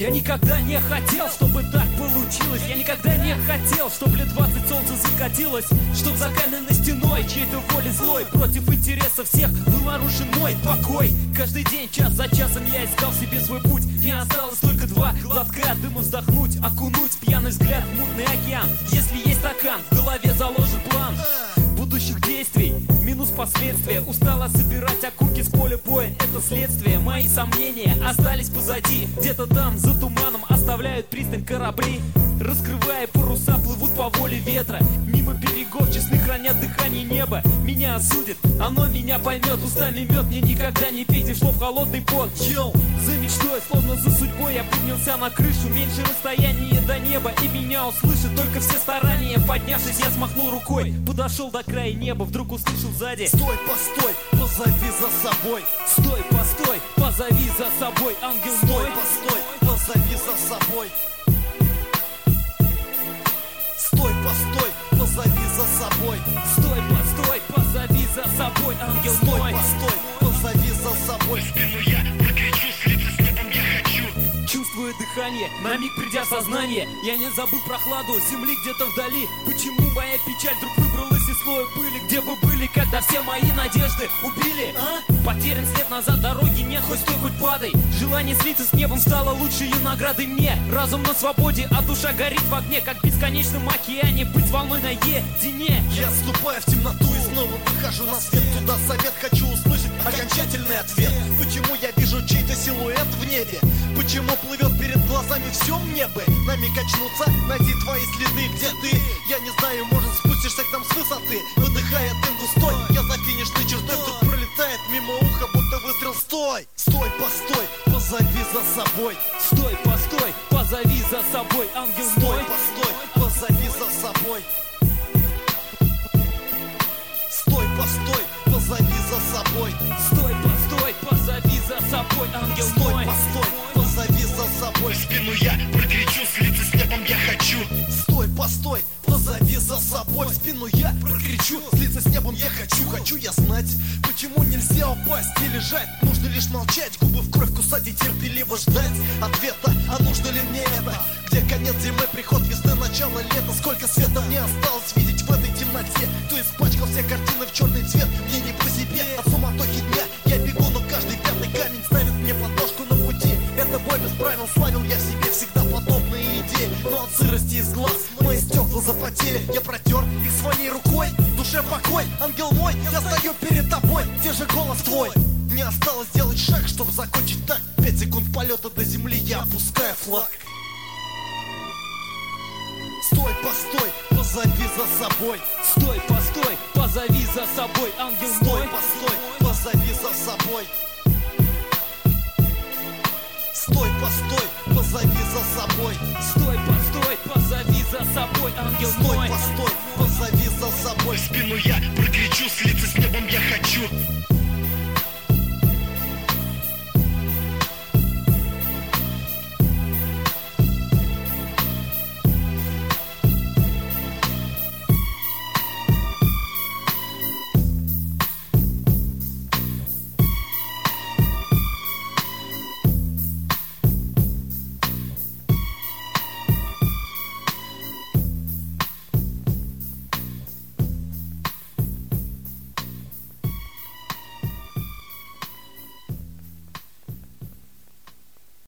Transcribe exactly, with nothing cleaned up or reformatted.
Я никогда не хотел, чтобы так получилось. Я никогда не хотел, чтобы лет двадцать солнце закатилось, чтоб за каменной стеной чьей-то воли злой против интересов всех был нарушен мой покой. Каждый день, час за часом я искал себе свой путь. Мне осталось только два глотка дыма вздохнуть, окунуть пьяный взгляд в мутный океан. Если есть стакан, в голове заложен план будущих действий, минус последствия. Устала собирать окурки с поля боя, это следствие. Мои сомнения остались позади. Где-то там, за туманом, оставляют пристань корабли. Раскрывая паруса, плывут по воле ветра. Мимо берегов честны хранят дыхание неба. Меня осудит, оно меня поймет. Устами мед, мне никогда не пить и шло в холодный пот. Йоу, за мечтой, словно за судьбой, я поднялся на крышу. Меньше расстояние до неба, и меня услышат только все старания. Поднявшись, я смахнул рукой, подошел до края неба, вдруг услышал сзади: стой, постой, позови за собой. Стой, постой, позови за собой, ангел мой. Стой, постой, позови за собой. Стой, постой, позови за собой. Стой, постой, позови за собой, ангел Стой, мой. постой, позови за собой. В спину я прокричу, слиться с небом я хочу. Чувствуя дыхание, на миг придя в сознание, я не забыл прохладу земли где-то вдали. Почему моя печаль вдруг выбралась из слоя пыли? Где вы были, когда все мои надежды убили? А? Потерян след, назад дороги нет, хоть стой, хоть падай. Желание слиться с небом стало лучшей наградой мне. Разум на свободе, а душа горит в огне, как в бесконечном океане быть волной наедине. Я вступаю в темноту и снова выхожу на свет. Туда совет, хочу услышать окончательный ответ. Почему я вижу чей-то силуэт в небе? Почему плывет перед глазами все мне бы? На миг очнуться, найти твои следы. Где ты? Я не знаю, может спустишься к нам с высоты. Выдыхая дым густой, я за финишной чертой. Вдруг пролетает мимо уха, будто выстрел. Стой, стой, постой, позови за собой. Стой, постой, позови за собой, ангел Стой, мой. постой, позови за собой. Стой, постой, позови за собой. Стой, постой, позови за собой, ангел Стой, мой. постой, позови за собой. В спину я прокричу, слиться с небом я хочу. Стой, постой, позови за собой. В спину я прокричу, слиться с небом я хочу. Хочу я знать, почему нельзя упасть и лежать. Нужно лишь молчать, губы в кровь кусать и терпеливо ждать ответа. А нужно ли мне это? Где конец зимы, приход весны, начало лета? Сколько света мне осталось видеть в этой темноте? Кто испачкал все картины в черный цвет? Мне не по себе, от суматохи дня я бегу, но каждый пятый камень ставит мне подножку на пути. Это бой без правил, славил я в себе всегда подобные идеи. Но от сырости из глаз мои стекла запотели. Я протер их своей рукой, в душе покой. Ангел мой, я стою перед тобой, где же голос твой? Мне осталось сделать шаг, чтобы закончить так. Пять секунд полета до земли, я опускаю флаг. Стой, постой, позови за собой. Стой, постой, позови за собой, ангел Стой, мой. постой, позови за собой. Стой, постой, позови за собой. Стой, постой, позови за собой, ангел Стой, мой. постой, позови за собой. В спину я прокричу, слиться с небом я хочу.